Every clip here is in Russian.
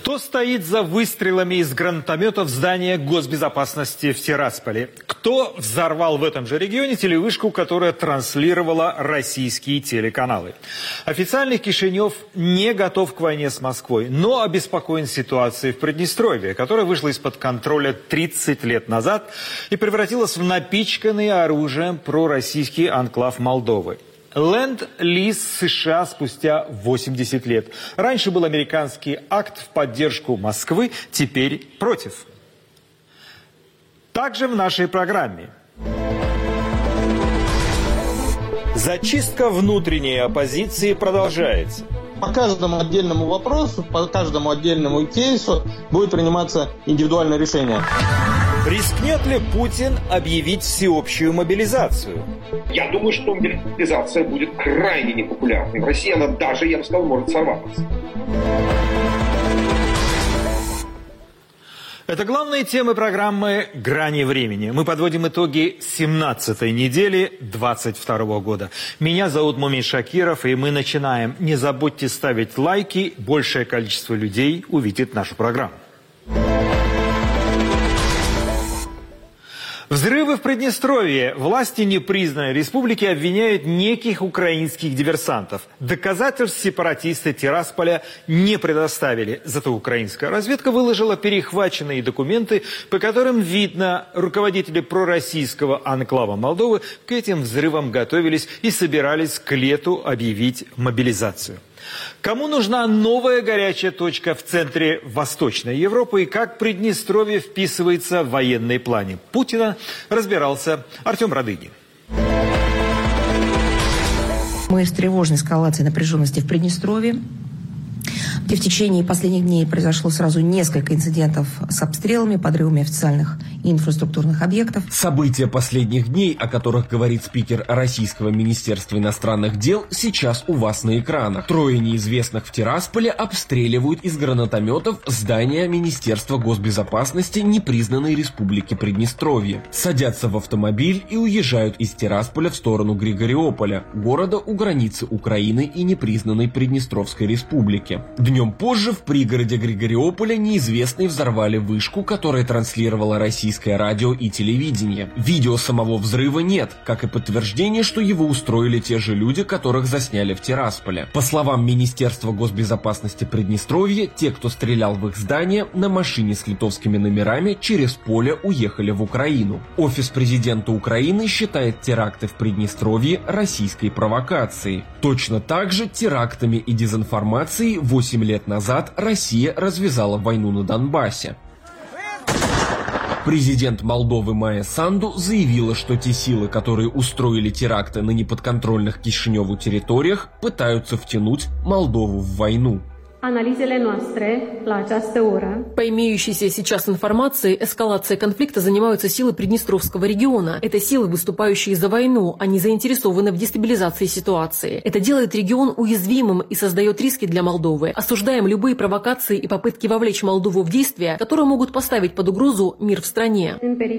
Кто стоит за выстрелами из гранатомета в здание госбезопасности в Тирасполе? Кто взорвал в этом же регионе телевышку, которая транслировала российские телеканалы? Официальный Кишинев не готов к войне с Москвой, но обеспокоен ситуацией в Приднестровье, которая вышла из-под контроля 30 лет назад и превратилась в напичканный оружием пророссийский анклав Молдовы. Ленд-лиз США спустя 80 лет. Раньше был американский акт в поддержку Москвы, теперь против. Также в нашей программе. Зачистка внутренней оппозиции продолжается. По каждому отдельному вопросу, по каждому отдельному кейсу будет приниматься индивидуальное решение. Рискнет ли Путин объявить всеобщую мобилизацию? Я думаю, что мобилизация будет крайне непопулярной. В России она даже, я бы сказал, может сорваться. Это главные темы программы «Грани времени». Мы подводим итоги 17-й недели 2022 года. Меня зовут Мумин Шакиров, и мы начинаем. Не забудьте ставить лайки, большее количество людей увидит нашу программу. Взрывы в Приднестровье. Власти непризнанной республики обвиняют неких украинских диверсантов. Доказательств сепаратисты Тирасполя не предоставили. Зато украинская разведка выложила перехваченные документы, по которым видно, руководители пророссийского анклава Молдовы к этим взрывам готовились и собирались к лету объявить мобилизацию. Кому нужна новая горячая точка в центре Восточной Европы и как Приднестровье вписывается в военные планы Путина, разбирался Артем Радыгин. Мы встревожены эскалацией напряженности в Приднестровье, где в течение последних дней произошло сразу несколько инцидентов с обстрелами, подрывами официальных и инфраструктурных объектов. События последних дней, о которых говорит спикер Российского министерства иностранных дел, сейчас у вас на экранах. Трое неизвестных в Тирасполе обстреливают из гранатометов здание Министерства госбезопасности непризнанной республики Приднестровье. Садятся в автомобиль и уезжают из Тирасполя в сторону Григориополя, города у границы Украины и непризнанной Приднестровской республики. Днем позже в пригороде Григориополя неизвестные взорвали вышку, которая транслировала российское радио и телевидение. Видео самого взрыва нет, как и подтверждение, что его устроили те же люди, которых засняли в Тирасполе. По словам Министерства госбезопасности Приднестровья, те, кто стрелял в их здание, на машине с литовскими номерами через поле уехали в Украину. Офис президента Украины считает теракты в Приднестровье российской провокацией. Точно так же терактами и дезинформацией 8 лет назад Россия развязала войну на Донбассе. Президент Молдовы Майя Санду заявила, что те силы, которые устроили теракты на неподконтрольных Кишиневу территориях, пытаются втянуть Молдову в войну. По имеющейся сейчас информации, эскалацией конфликта занимаются силы Приднестровского региона. Это силы, выступающие за войну, они заинтересованы в дестабилизации ситуации. Это делает регион уязвимым и создает риски для Молдовы. Осуждаем любые провокации и попытки вовлечь Молдову в действия, которые могут поставить под угрозу мир в стране.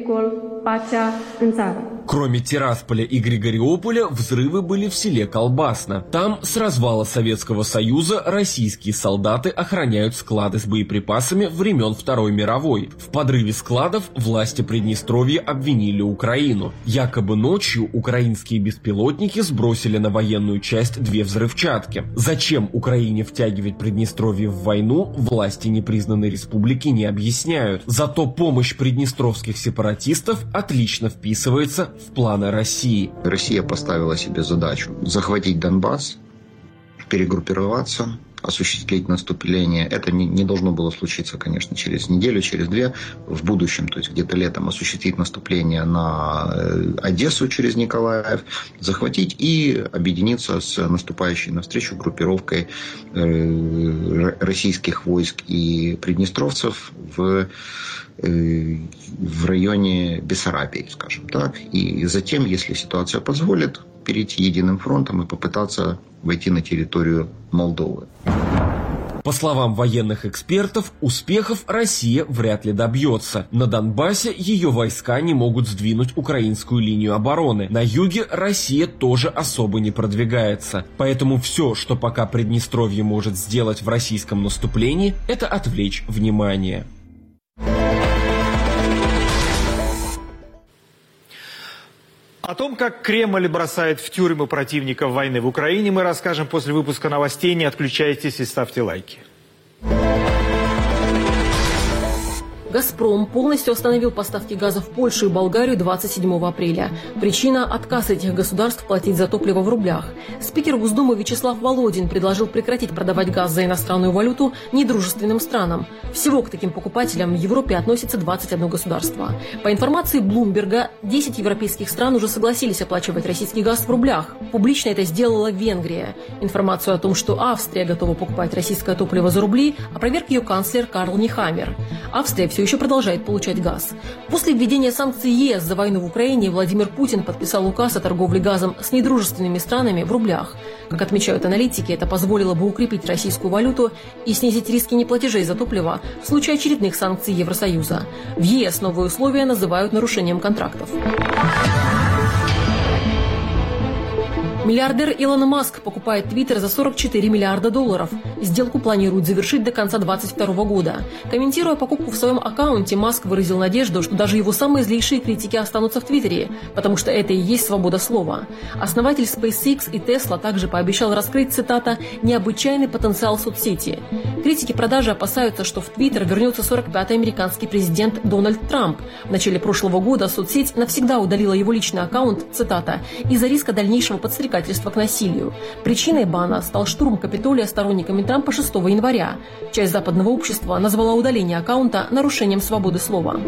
Кроме Тирасполя и Григориополя, взрывы были в селе Колбасно. Там с развала Советского Союза российские солдаты охраняют склады с боеприпасами времен Второй мировой. В подрыве складов власти Приднестровья обвинили Украину. Якобы ночью украинские беспилотники сбросили на военную часть 2 взрывчатки. Зачем Украине втягивать Приднестровье в войну, власти непризнанной республики не объясняют. Зато помощь приднестровских сепаратистов отлично вписывается в планы России. Россия поставила себе задачу захватить Донбасс, перегруппироваться, осуществить наступление. Это не должно было случиться, конечно, через неделю, через 2 в будущем, то есть где-то летом осуществить наступление на Одессу через Николаев, захватить и объединиться с наступающей навстречу группировкой российских войск и приднестровцев в районе Бессарабии, скажем так. И затем, если ситуация позволит, перейти единым фронтом и попытаться войти на территорию Молдовы. По словам военных экспертов, успехов Россия вряд ли добьется. На Донбассе ее войска не могут сдвинуть украинскую линию обороны. На юге Россия тоже особо не продвигается. Поэтому все, что пока Приднестровье может сделать в российском наступлении, это отвлечь внимание. О том, как Кремль бросает в тюрьмы противников войны в Украине, мы расскажем после выпуска новостей. Не отключайтесь и ставьте лайки. «Газпром» полностью остановил поставки газа в Польшу и Болгарию 27 апреля. Причина – отказ этих государств платить за топливо в рублях. Спикер Госдумы Вячеслав Володин предложил прекратить продавать газ за иностранную валюту недружественным странам. Всего к таким покупателям в Европе относится 21 государство. По информации Блумберга, 10 европейских стран уже согласились оплачивать российский газ в рублях. Публично это сделала Венгрия. Информацию о том, что Австрия готова покупать российское топливо за рубли, опроверг ее канцлер Карл Нехаммер. Австрия все еще продолжает получать газ. После введения санкций ЕС за войну в Украине Владимир Путин подписал указ о торговле газом с недружественными странами в рублях. Как отмечают аналитики, это позволило бы укрепить российскую валюту и снизить риски неплатежей за топливо в случае очередных санкций Евросоюза. В ЕС новые условия называют нарушением контрактов. Миллиардер Илон Маск покупает Твиттер за $44 миллиарда. Сделку планируют завершить до конца 2022 года. Комментируя покупку в своем аккаунте, Маск выразил надежду, что даже его самые злейшие критики останутся в Твиттере, потому что это и есть свобода слова. Основатель SpaceX и Tesla также пообещал раскрыть, цитата, «необычайный потенциал соцсети». Критики продажи опасаются, что в Твиттер вернется 45-й американский президент Дональд Трамп. В начале прошлого года соцсеть навсегда удалила его личный аккаунт, цитата, «из-за риска дальнейшего подстрекательства к насилию». Причиной бана стал штурм Капитолия сторонниками Трампа 6 января. Часть западного общества назвала удаление аккаунта нарушением свободы слова.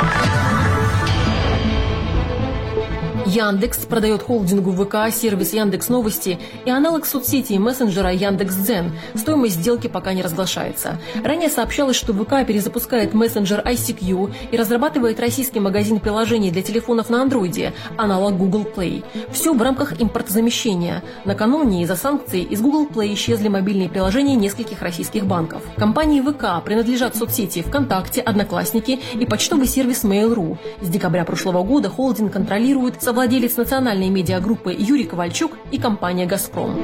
Яндекс продает холдингу ВК сервис Яндекс.Новости и аналог соцсети и мессенджера Яндекс.Дзен. Стоимость сделки пока не разглашается. Ранее сообщалось, что ВК перезапускает мессенджер ICQ и разрабатывает российский магазин приложений для телефонов на андроиде, аналог Google Play. Все в рамках импортозамещения. Накануне из-за санкций из Google Play исчезли мобильные приложения нескольких российских банков. Компании ВК принадлежат соцсети ВКонтакте, Одноклассники и почтовый сервис Mail.ru. С декабря прошлого года холдинг контролирует совладелец национальной медиагруппы Юрий Ковальчук и компания «Газпром».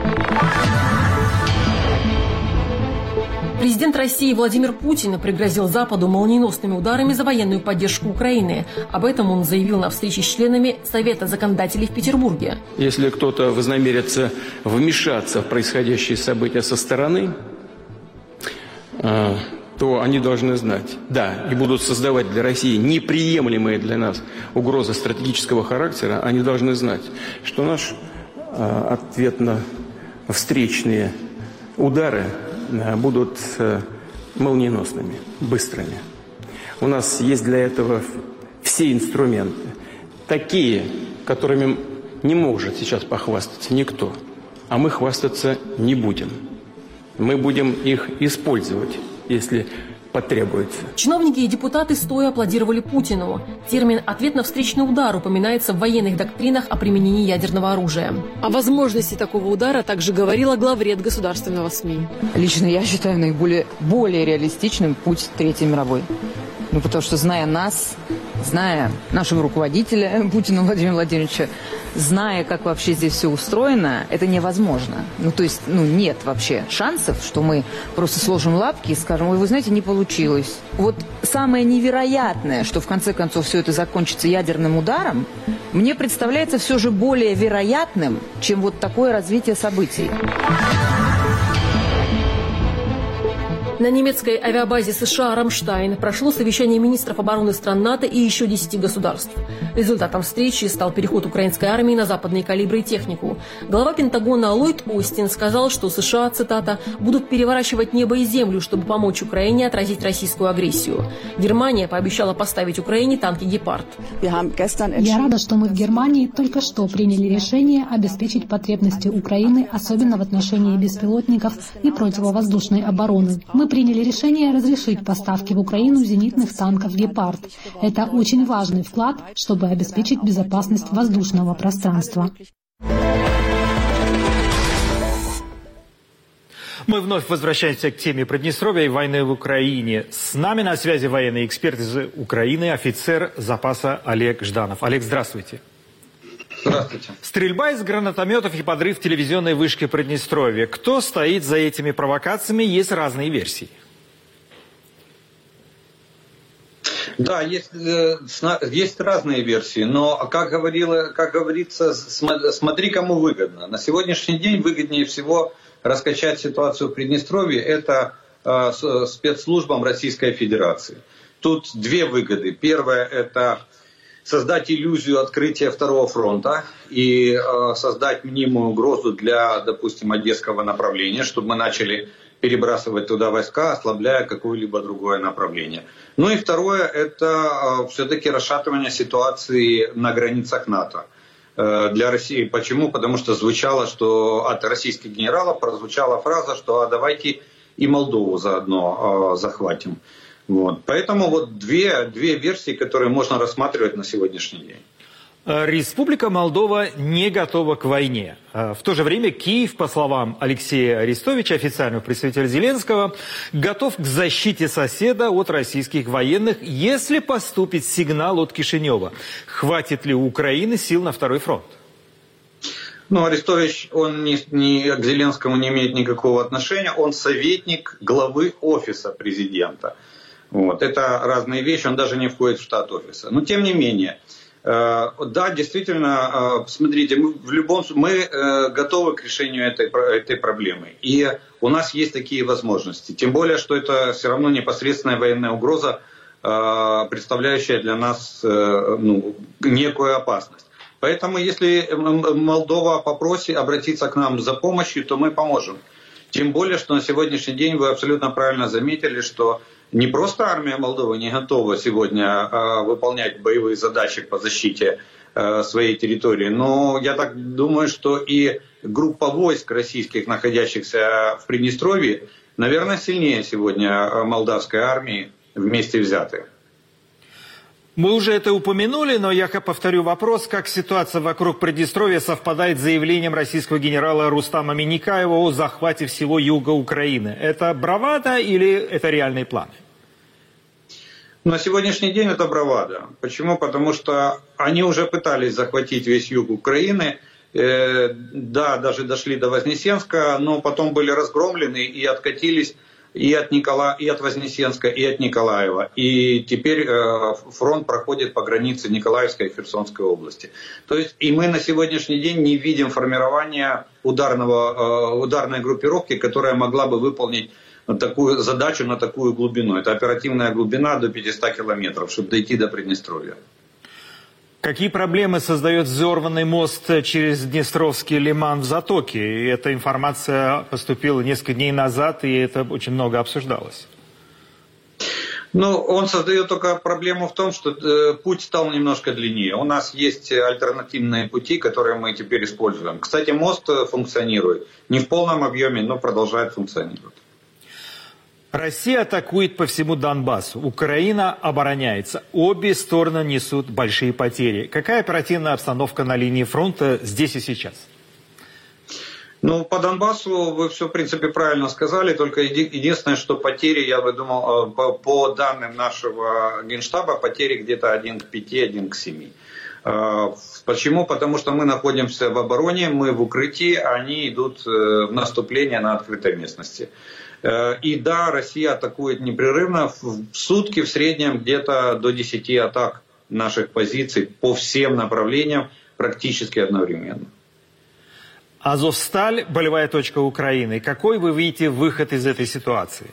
Президент России Владимир Путин пригрозил Западу молниеносными ударами за военную поддержку Украины. Об этом он заявил на встрече с членами Совета законодателей в Петербурге. Если кто-то вознамерится вмешаться в происходящие события со стороны, то они должны знать, да, и будут создавать для России неприемлемые для нас угрозы стратегического характера, они должны знать, что наш ответно-встречные удары будут молниеносными, быстрыми. У нас есть для этого все инструменты, такие, которыми не может сейчас похвастаться никто, а мы хвастаться не будем. Мы будем их использовать, если потребуется. Чиновники и депутаты стоя аплодировали Путину. Термин «ответно-встречный удар» упоминается в военных доктринах о применении ядерного оружия. О возможности такого удара также говорила главред государственного СМИ. Лично я считаю более реалистичным путь Третьей мировой. Потому что, зная нас, зная нашего руководителя Путина Владимира Владимировича, зная, как вообще здесь все устроено, это невозможно. Нет вообще шансов, что мы просто сложим лапки и скажем, ой, вы знаете, не получилось. Вот самое невероятное, что в конце концов все это закончится ядерным ударом, мне представляется все же более вероятным, чем вот такое развитие событий. На немецкой авиабазе США «Рамштайн» прошло совещание министров обороны стран НАТО и еще 10 государств. Результатом встречи стал переход украинской армии на западные калибры и технику. Глава Пентагона Ллойд Остин сказал, что США, цитата, «будут переворачивать небо и землю, чтобы помочь Украине отразить российскую агрессию». Германия пообещала поставить Украине танки «Гепард». Я рада, что мы в Германии только что приняли решение обеспечить потребности Украины, особенно в отношении беспилотников и противовоздушной обороны. Мы приняли решение разрешить поставки в Украину зенитных танков «Гепард». Это очень важный вклад, чтобы обеспечить безопасность воздушного пространства. Мы вновь возвращаемся к теме Приднестровья и войны в Украине. С нами на связи военный эксперт из Украины, офицер запаса Олег Жданов. Олег, здравствуйте. Здравствуйте. Стрельба из гранатометов и подрыв телевизионной вышки Приднестровья. Кто стоит за этими провокациями? Есть разные версии. Да, есть разные версии, но, как говорится, смотри, кому выгодно. На сегодняшний день выгоднее всего раскачать ситуацию в Приднестровье это спецслужбам Российской Федерации. Тут две выгоды. Первая – это создать иллюзию открытия второго фронта и создать мнимую угрозу для, допустим, одесского направления, чтобы мы начали перебрасывать туда войска, ослабляя какое-либо другое направление. Ну и второе – это все-таки расшатывание ситуации на границах НАТО для России. Почему? Потому что звучало, что от российских генералов прозвучала фраза, что давайте и Молдову заодно захватим. Вот. Поэтому вот две версии, которые можно рассматривать на сегодняшний день. Республика Молдова не готова к войне. В то же время Киев, по словам Алексея Арестовича, официального представителя Зеленского, готов к защите соседа от российских военных, если поступит сигнал от Кишинева. Хватит ли у Украины сил на второй фронт? Ну, Арестович, он к Зеленскому не имеет никакого отношения. Он советник главы офиса президента. Вот. Это разные вещи, он даже не входит в штат офиса. Но тем не менее... Да, действительно, смотрите, мы готовы к решению этой проблемы. И у нас есть такие возможности. Тем более, что это все равно непосредственная военная угроза, представляющая для нас некую опасность. Поэтому, если Молдова попросит обратиться к нам за помощью, то мы поможем. Тем более, что на сегодняшний день вы абсолютно правильно заметили, что не просто армия Молдовы не готова сегодня выполнять боевые задачи по защите своей территории, но я так думаю, что и группа войск российских, находящихся в Приднестровье, наверное, сильнее сегодня молдавской армии вместе взятые. Мы уже это упомянули, но я повторю вопрос, как ситуация вокруг Приднестровья совпадает с заявлением российского генерала Рустама Минникаева о захвате всего юга Украины. Это бравада или это реальные планы? На сегодняшний день это бравада. Почему? Потому что они уже пытались захватить весь юг Украины. Да, даже дошли до Вознесенска, но потом были разгромлены и откатились и от Вознесенска, и от Николаева. И теперь фронт проходит по границе Николаевской и Херсонской области. То есть и мы на сегодняшний день не видим формирования ударной группировки, которая могла бы выполнить такую задачу на такую глубину. Это оперативная глубина до 500 километров, чтобы дойти до Приднестровья. Какие проблемы создает взорванный мост через Днестровский лиман в Затоке? И эта информация поступила несколько дней назад, и это очень много обсуждалось. Ну, он создает только проблему в том, что путь стал немножко длиннее. У нас есть альтернативные пути, которые мы теперь используем. Кстати, мост функционирует. Не в полном объеме, но продолжает функционировать. Россия атакует по всему Донбассу. Украина обороняется. Обе стороны несут большие потери. Какая оперативная обстановка на линии фронта здесь и сейчас? Ну, по Донбассу вы все, в принципе, правильно сказали. Только единственное, что потери, я бы думал, по данным нашего Генштаба, потери где-то 1 к 5, 1 к 7. Почему? Потому что мы находимся в обороне, мы в укрытии, а они идут в наступление на открытой местности. И да, Россия атакует непрерывно, в сутки в среднем где-то до 10 атак наших позиций по всем направлениям практически одновременно. Азовсталь – болевая точка Украины. Какой вы видите выход из этой ситуации?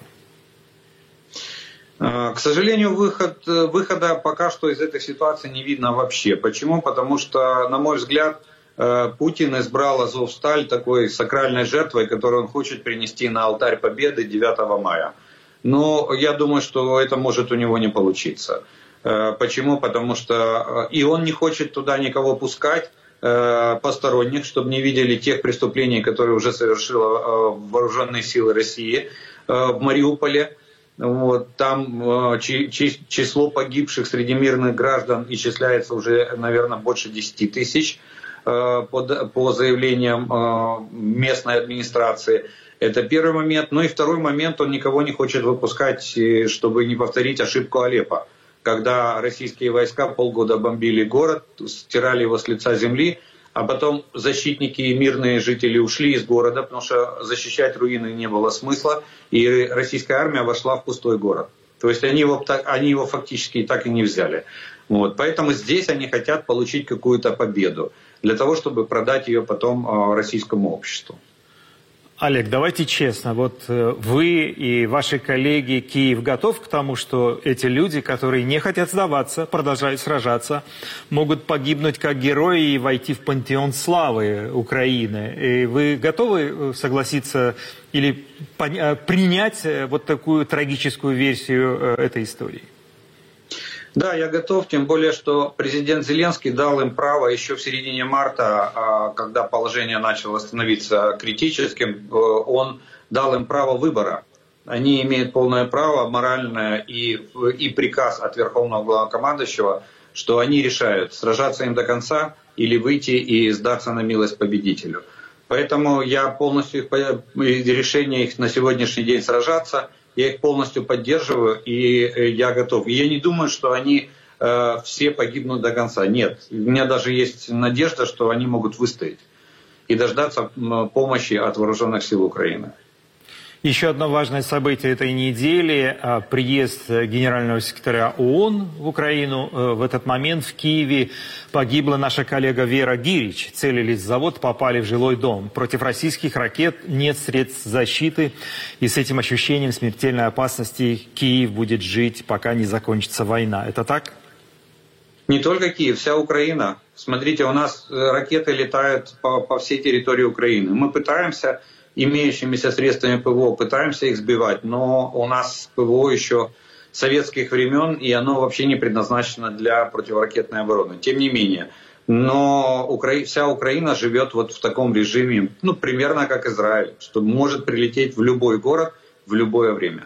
К сожалению, выхода пока что из этой ситуации не видно вообще. Почему? Потому что, на мой взгляд, Путин избрал Азовсталь такой сакральной жертвой, которую он хочет принести на алтарь Победы 9 мая. Но я думаю, что это может у него не получиться. Почему? Потому что и он не хочет туда никого пускать, посторонних, чтобы не видели тех преступлений, которые уже совершила вооруженные силы России в Мариуполе. Вот, там число погибших среди мирных граждан исчисляется уже, наверное, больше 10 тысяч по заявлениям местной администрации. Это первый момент. Ну и второй момент, он никого не хочет выпускать, чтобы не повторить ошибку Алеппо. Когда российские войска полгода бомбили город, стирали его с лица земли, а потом защитники и мирные жители ушли из города, потому что защищать руины не было смысла, и российская армия вошла в пустой город. То есть они его фактически так и не взяли. Вот. Поэтому здесь они хотят получить какую-то победу, для того, чтобы продать ее потом российскому обществу. Олег, давайте честно, вот вы и ваши коллеги, Киев готов к тому, что эти люди, которые не хотят сдаваться, продолжают сражаться, могут погибнуть как герои и войти в пантеон славы Украины. И вы готовы согласиться или принять вот такую трагическую версию этой истории? Да, я готов, тем более, что президент Зеленский дал им право еще в середине марта, когда положение начало становиться критическим, он дал им право выбора. Они имеют полное право, моральное и приказ от Верховного Главнокомандующего, что они решают, сражаться им до конца или выйти и сдаться на милость победителю. Поэтому я полностью решение их на сегодняшний день сражаться, я их полностью поддерживаю, и я готов. И я не думаю, что они все погибнут до конца. Нет, у меня даже есть надежда, что они могут выстоять и дождаться помощи от вооруженных сил Украины. Еще одно важное событие этой недели – приезд генерального секретаря ООН в Украину. В этот момент в Киеве погибла наша коллега Вера Гирич. Целились в завод, попали в жилой дом. Против российских ракет нет средств защиты. И с этим ощущением смертельной опасности Киев будет жить, пока не закончится война. Это так? Не только Киев, вся Украина. Смотрите, у нас ракеты летают по всей территории Украины. Мы пытаемся имеющимися средствами ПВО, пытаемся их сбивать, но у нас ПВО еще советских времен, и оно вообще не предназначено для противоракетной обороны. Тем не менее, но вся Украина живет вот в таком режиме, примерно как Израиль, что может прилететь в любой город в любое время.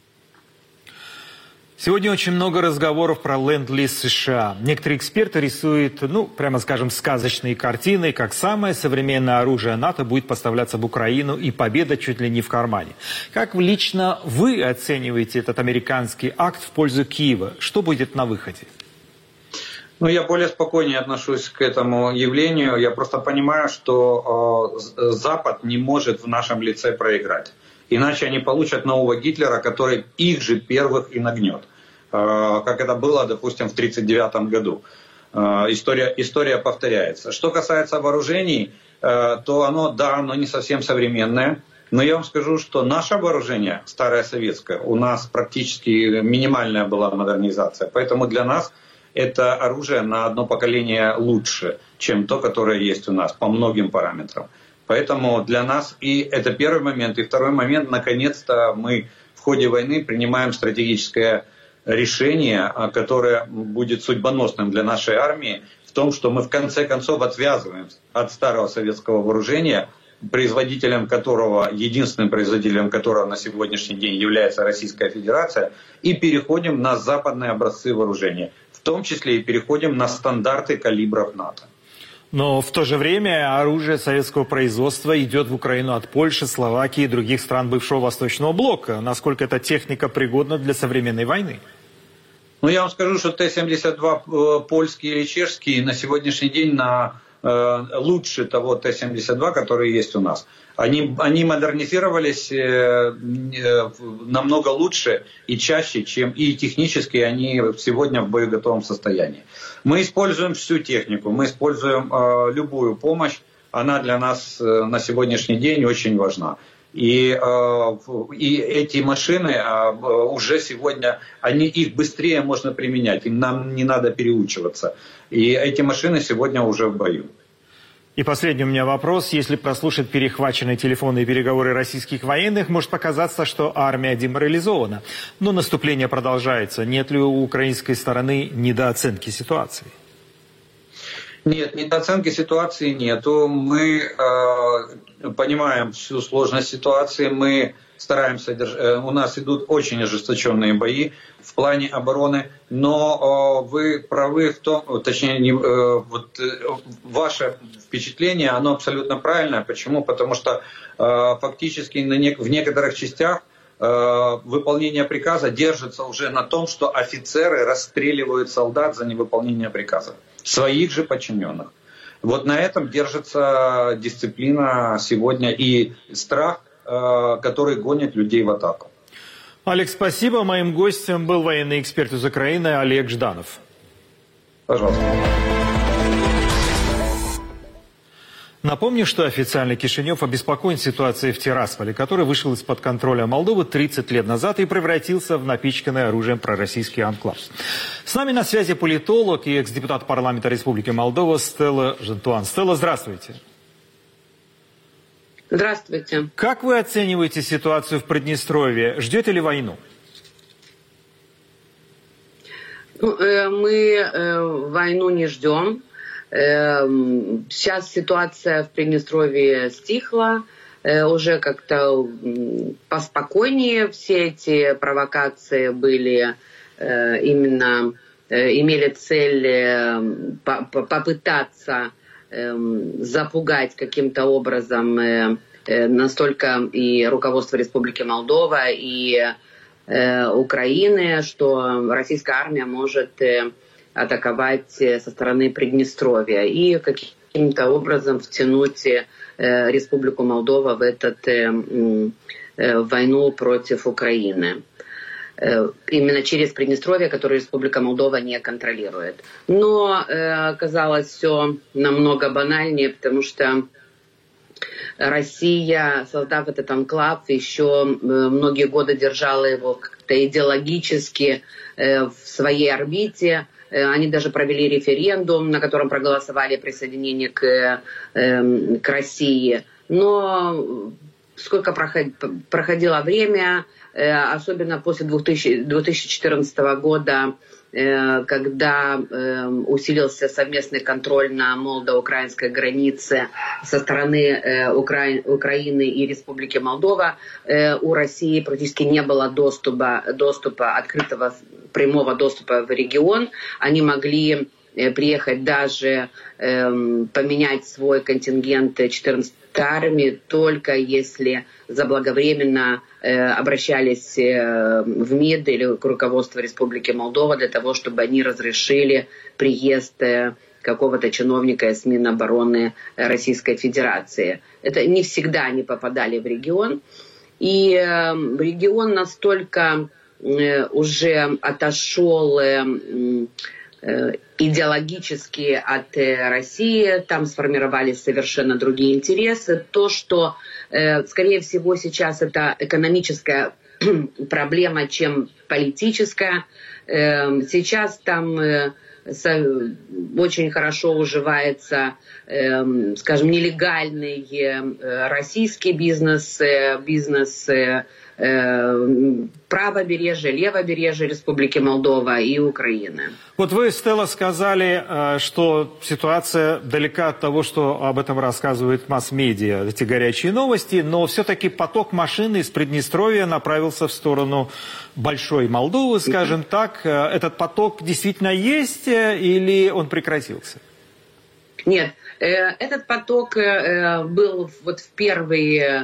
Сегодня очень много разговоров про ленд-лиз США. Некоторые эксперты рисуют, прямо скажем, сказочные картины, как самое современное оружие НАТО будет поставляться в Украину, и победа чуть ли не в кармане. Как лично вы оцениваете этот американский акт в пользу Киева? Что будет на выходе? Я более спокойнее отношусь к этому явлению. Я просто понимаю, что Запад не может в нашем лице проиграть. Иначе они получат нового Гитлера, который их же первых и нагнет. Как это было, допустим, в 1939 году. История повторяется. Что касается вооружений, то оно не совсем современное. Но я вам скажу, что наше вооружение, старое советское, у нас практически минимальная была модернизация. Поэтому для нас это оружие на одно поколение лучше, чем то, которое есть у нас по многим параметрам. Поэтому для нас и это первый момент. И второй момент, наконец-то мы в ходе войны принимаем стратегическое решение, которое будет судьбоносным для нашей армии, в том, что мы в конце концов отвязываемся от старого советского вооружения, единственным производителем которого на сегодняшний день является Российская Федерация, и переходим на западные образцы вооружения, в том числе и переходим на стандарты калибров НАТО. Но в то же время оружие советского производства идет в Украину от Польши, Словакии и других стран бывшего Восточного блока. Насколько эта техника пригодна для современной войны? Я вам скажу, что Т-72 польский или чешский на сегодняшний день лучше того Т-72, который есть у нас. Они модернизировались намного лучше и чаще, чем и технически они сегодня в боеготовом состоянии. Мы используем всю технику, мы используем любую помощь, она для нас на сегодняшний день очень важна. И эти машины уже сегодня, их быстрее можно применять, нам не надо переучиваться. И эти машины сегодня уже в бою. И последний у меня вопрос. Если прослушать перехваченные телефонные переговоры российских военных, может показаться, что армия деморализована. Но наступление продолжается. Нет ли у украинской стороны недооценки ситуации? Нет, недооценки ситуации нету. Мы понимаем всю сложность ситуации. Мы стараемся держать. У нас идут очень ожесточенные бои в плане обороны. Но вы правы в том, точнее, ваше впечатление, оно абсолютно правильное. Почему? Потому что фактически в некоторых частях выполнение приказа держится уже на том, что офицеры расстреливают солдат за невыполнение приказа. Своих же подчиненных. Вот на этом держится дисциплина сегодня и страх, который гонит людей в атаку. Олег, спасибо. Моим гостем был военный эксперт из Украины Олег Жданов. Пожалуйста. Напомню, что официально Кишинев обеспокоен ситуацией в Тирасполе, который вышел из-под контроля Молдовы 30 лет назад и превратился в напичканный оружием пророссийский анклав. С нами на связи политолог и экс-депутат парламента Республики Молдова Стелла Жентуан. Стелла, здравствуйте. Здравствуйте. Как вы оцениваете ситуацию в Приднестровье? Ждете ли войну? Мы войну не ждем. Сейчас ситуация в Приднестровье стихла, уже как-то поспокойнее. Все эти провокации были имели цель попытаться запугать каким-то образом настолько и руководство Республики Молдова, и Украины, что российская армия может атаковать со стороны Приднестровья и каким-то образом втянуть Республику Молдова в войну против Украины. Именно через Приднестровье, которое Республика Молдова не контролирует. Но оказалось все намного банальнее, потому что Россия, создав этот анклав, еще многие годы держала его как-то идеологически в своей орбите. Они даже провели референдум, на котором проголосовали присоединение к России. Но сколько проходило время, особенно после 2014 года, когда усилился совместный контроль на молдо-украинской границе со стороны Украины и Республики Молдова, у России практически не было доступа открытого прямого доступа в регион. Они могли приехать даже поменять свой контингент 14-й армии, только если заблаговременно обращались в МИД или к руководству Республики Молдова для того, чтобы они разрешили приезд какого-то чиновника из Минобороны Российской Федерации. Это не всегда они попадали в регион. И регион настолько уже отошел идеологически от России, там сформировались совершенно другие интересы. То, что, скорее всего, сейчас это экономическая проблема, чем политическая. Сейчас там очень хорошо уживается, скажем, нелегальный российский бизнес правобережья, левобережья Республики Молдова и Украины. Вот вы, Стелла, сказали, что ситуация далека от того, что об этом рассказывает масс-медиа, эти горячие новости, но все-таки поток машин из Приднестровья направился в сторону Большой Молдовы, скажем так. Этот поток действительно есть или он прекратился? Нет, этот поток был вот в первые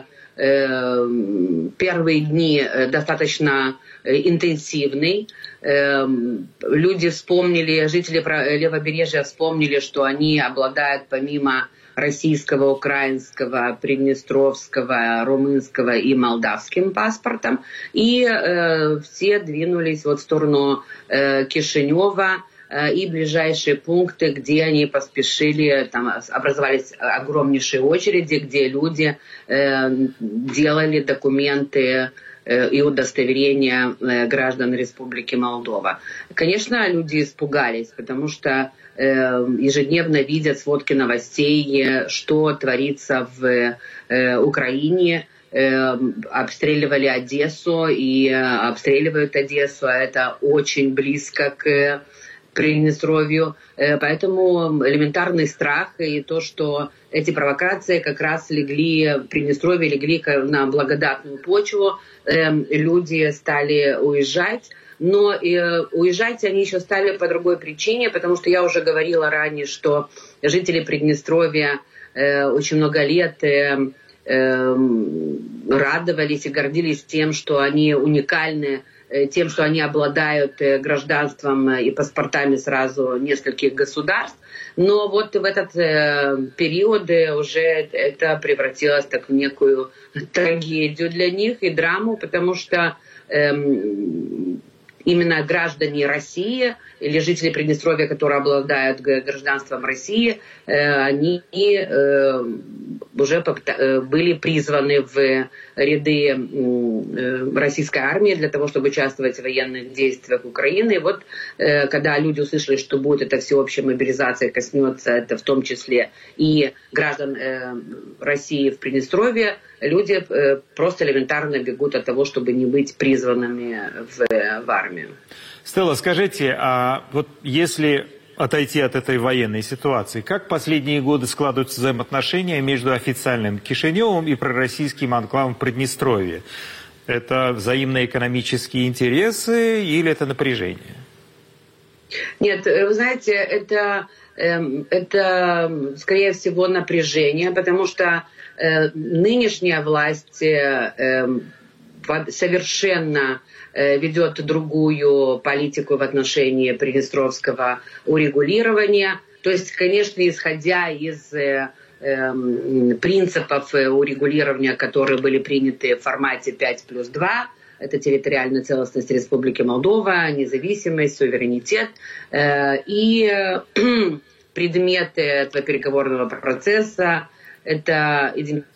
дни достаточно интенсивный. Люди вспомнили, жители левобережья вспомнили, что они обладают помимо российского, украинского, приднестровского, румынского и молдавским паспортом. И все двинулись вот в сторону Кишинева и ближайшие пункты, где они поспешили, там образовались огромнейшие очереди, где люди делали документы и удостоверения граждан Республики Молдова. Конечно, люди испугались, потому что ежедневно видят сводки новостей, что творится в Украине. Обстреливали Одессу и обстреливают Одессу, а это очень близко к Приднестровью. Поэтому элементарный страх и то, что эти провокации как раз в Приднестровье легли на благодатную почву, люди стали уезжать. Но уезжать они еще стали по другой причине, потому что я уже говорила ранее, что жители Приднестровья очень много лет радовались и гордились тем, что они уникальны, тем, что они обладают гражданством и паспортами сразу нескольких государств. Но вот в этот период уже это превратилось в некую трагедию для них и драму, потому что именно граждане России или жители Приднестровья, которые обладают гражданством России, они уже были призваны в ряды российской армии для того, чтобы участвовать в военных действиях Украины. И вот когда люди услышали, что будет эта всеобщая мобилизация, коснется это в том числе и граждан России в Приднестровье, люди просто элементарно бегут от того, чтобы не быть призванными в армию. Стелла, скажите, а вот если отойти от этой военной ситуации, как последние годы складываются взаимоотношения между официальным Кишиневым и пророссийским анклавом Приднестровья? Это взаимные экономические интересы или это напряжение? Нет, вы знаете, это скорее всего напряжение, потому что нынешняя власть совершенно ведет другую политику в отношении приднестровского урегулирования. То есть, конечно, исходя из принципов урегулирования, которые были приняты в формате 5+2, это территориальная целостность Республики Молдова, независимость, суверенитет. И предметы этого переговорного процесса – это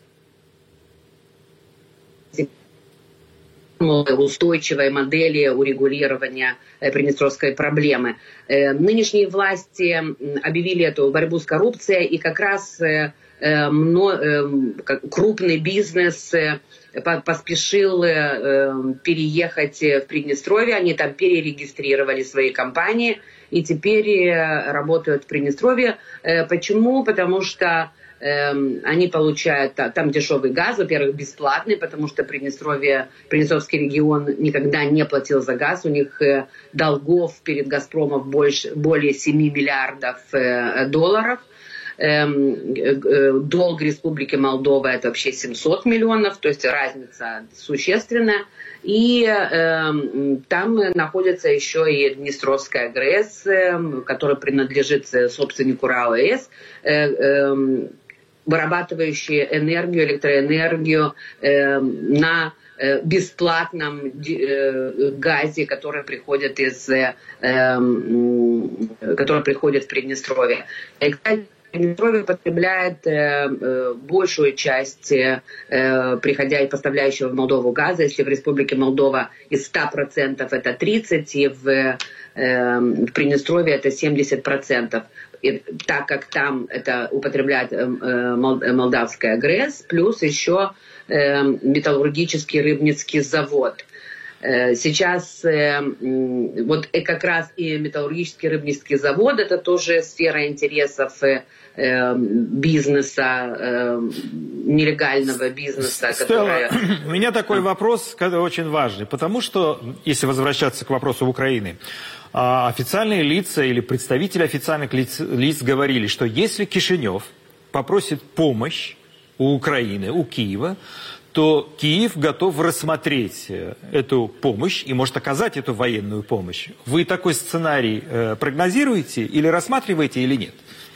устойчивой модели урегулирования приднестровской проблемы. Нынешние власти объявили эту борьбу с коррупцией, и как раз крупный бизнес поспешил переехать в Приднестровье. Они там перерегистрировали свои компании и теперь работают в Приднестровье. Почему? Потому что они получают там дешевый газ, во-первых, бесплатный, потому что Приднестровский регион никогда не платил за газ. У них долгов перед «Газпромом» более 7 миллиардов долларов. Долг Республики Молдова – это вообще 700 миллионов, то есть разница существенная. И там находится еще и Днестровская ГРЭС, которая принадлежит собственнику РАО ЭС, вырабатывающие электроэнергию на бесплатном газе, который приходит в Приднестровье. Приднестровье потребляет большую часть поставляющего в Молдову газа. Если в Республике Молдова из 100% это 30%, и в Приднестровье это 70%. И так как там это употребляет молдавская ГРЭС, плюс еще металлургический Рыбницкий завод. Сейчас вот как раз и металлургический Рыбницкий завод — это тоже сфера интересов бизнеса, нелегального бизнеса. Стелла, у меня такой вопрос очень важный, потому что, если возвращаться к вопросу Украины, официальные лица или представители официальных лиц говорили, что если Кишинев попросит помощь у Украины, у Киева, то Киев готов рассмотреть эту помощь и может оказать эту военную помощь. Вы такой сценарий прогнозируете или рассматриваете, или нет?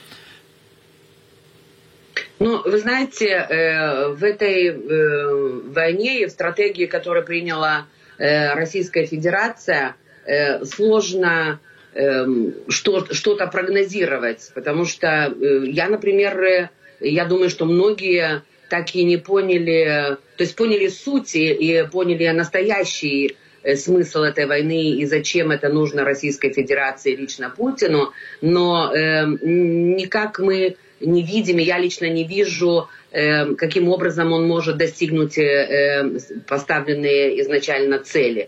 Ну, вы знаете, в этой войне и в стратегии, которую приняла Российская Федерация, сложно что-то прогнозировать, потому что я, например, я думаю, что многие так и не поняли, то есть поняли суть и поняли настоящий смысл этой войны и зачем это нужно Российской Федерации, лично Путину, но никак мы не видим, и я лично не вижу, каким образом он может достигнуть поставленные изначально цели.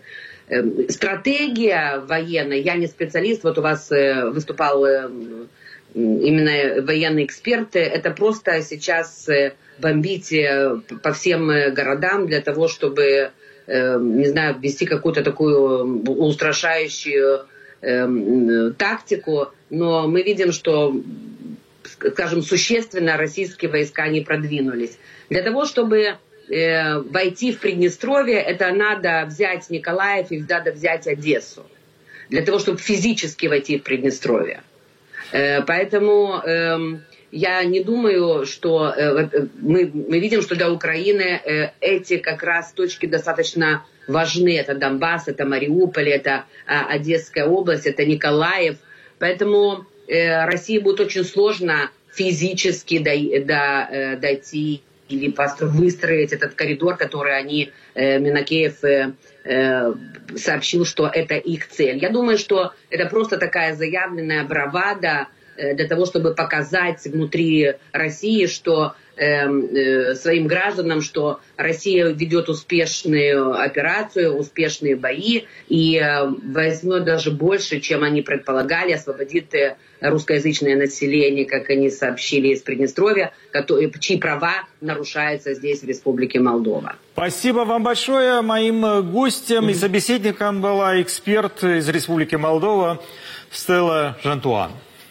стратегия военная, я не специалист, вот у вас выступал именно военный эксперт, это просто сейчас бомбить по всем городам для того, чтобы, не знаю, ввести какую-то такую устрашающую тактику, но мы видим, что, скажем, существенно российские войска не продвинулись. Для того, чтобы войти в Приднестровье, это надо взять Николаев и надо взять Одессу. Для того, чтобы физически войти в Приднестровье. Поэтому я не думаю, что мы видим, что для Украины эти как раз точки достаточно важны. Это Донбасс, это Мариуполь, это Одесская область, это Николаев. Поэтому России будет очень сложно физически дойти или выстроить этот коридор, который Минакеев сообщил, что это их цель. Я думаю, что это просто такая заявленная бравада для того, чтобы показать внутри России, что своим гражданам, что Россия ведет успешную операцию, успешные бои и возьмет даже больше, чем они предполагали, освободит русскоязычное население, как они сообщили из Приднестровья, чьи права нарушаются здесь, в Республике Молдова. Спасибо вам большое. Моим гостем и собеседником была эксперт из Республики Молдова Стелла Жантуан.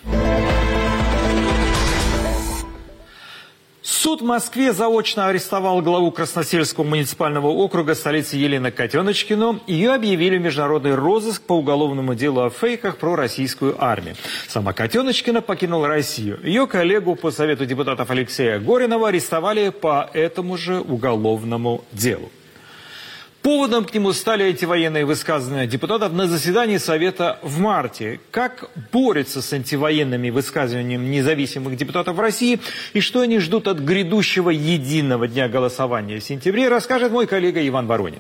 Суд в Москве заочно арестовал главу Красносельского муниципального округа столицы Елену Котеночкину. Ее объявили в международный розыск по уголовному делу о фейках про российскую армию. Сама Котеночкина покинула Россию. Ее коллегу по Совету депутатов Алексея Горинова арестовали по этому же уголовному делу. Поводом к нему стали антивоенные высказывания депутатов на заседании Совета в марте. Как борются с антивоенными высказываниями независимых депутатов в России и что они ждут от грядущего единого дня голосования в сентябре, расскажет мой коллега Иван Воронин.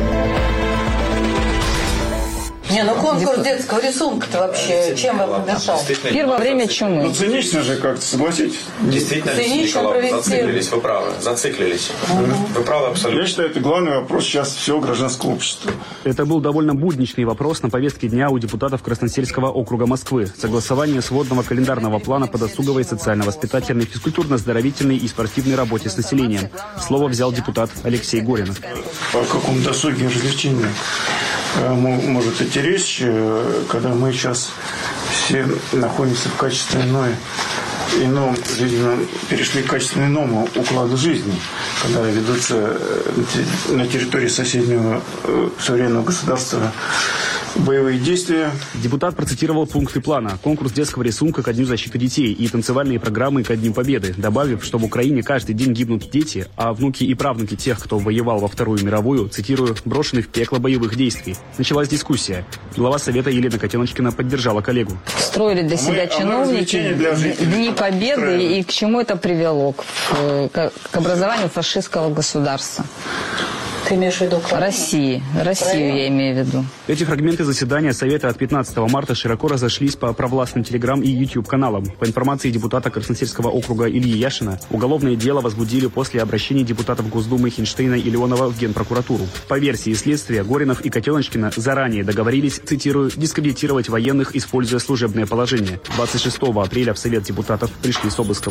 Конкурс детского рисунка-то вообще чем вам мешал? Первое время чумы. Ну, цинично же как-то, согласитесь? Действительно, Николай, зациклились, вы правы, зациклились. Вы правы абсолютно. Я считаю, это главный вопрос сейчас всего гражданского общества. Это был довольно будничный вопрос на повестке дня у депутатов Красносельского округа Москвы. Согласование сводного календарного плана по досуговой, социально-воспитательной, физкультурно-оздоровительной и спортивной работе с населением. Слово взял депутат Алексей Горинов. О каком досуге и развлечении может идти речь, когда мы сейчас все находимся в качестве ином жизненном, перешли к качественно иному укладу жизни, когда ведутся на территории соседнего суверенного государства боевые действия. Депутат процитировал пункты плана: конкурс детского рисунка ко Дню защиты детей и танцевальные программы ко Дню Победы, добавив, что в Украине каждый день гибнут дети, а внуки и правнуки тех, кто воевал во Вторую мировую, цитирую, брошены в пекло боевых действий. Началась дискуссия. Глава Совета Елена Котеночкина поддержала коллегу. Строили для себя чиновники Дни Победы, и к чему это привело? К образованию фашистского государства. Ты имеешь в виду Россию я имею в виду. Эти фрагменты заседания Совета от 15 марта широко разошлись по провластным телеграм и YouTube-каналам. По информации депутата Красносельского округа Ильи Яшина, уголовное дело возбудили после обращений депутатов Госдумы Хинштейна и Леонова в Генпрокуратуру. По версии следствия, Горинов и Котеночкина заранее договорились, цитирую, дискредитировать военных, используя служебное положение. 26 апреля в Совет депутатов пришли с обыском.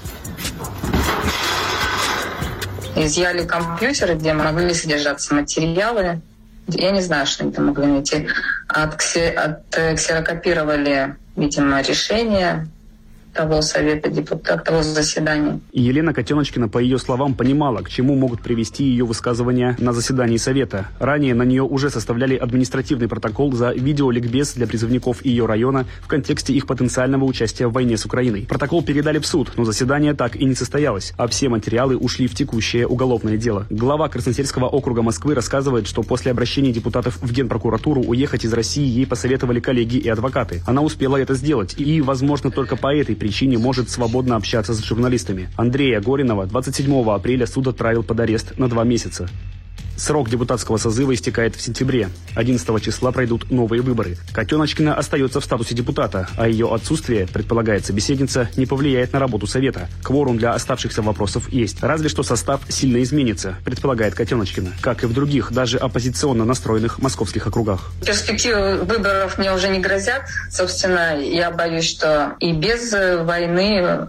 Изъяли компьютеры, где могли содержаться материалы. Я не знаю, что они там могли найти. Ксерокопировали, видимо, решение того совета депутатов, того заседания. Елена Котеночкина, по ее словам, понимала, к чему могут привести ее высказывания на заседании Совета. Ранее на нее уже составляли административный протокол за видеоликбез для призывников ее района в контексте их потенциального участия в войне с Украиной. Протокол передали в суд, но заседание так и не состоялось, а все материалы ушли в текущее уголовное дело. Глава Красносельского округа Москвы рассказывает, что после обращения депутатов в Генпрокуратуру уехать из России ей посоветовали коллеги и адвокаты. Она успела это сделать и, возможно, только по этой причине может свободно общаться с журналистами. Андрея Горинова 27 апреля суд отправил под арест на 2 месяца. Срок депутатского созыва истекает в сентябре. 11 числа пройдут новые выборы. Котеночкина остается в статусе депутата, а ее отсутствие, предполагает собеседница, не повлияет на работу Совета. Кворум для оставшихся вопросов есть. Разве что состав сильно изменится, предполагает Котеночкина, как и в других, даже оппозиционно настроенных московских округах. Перспективы выборов мне уже не грозят. Собственно, я боюсь, что и без войны,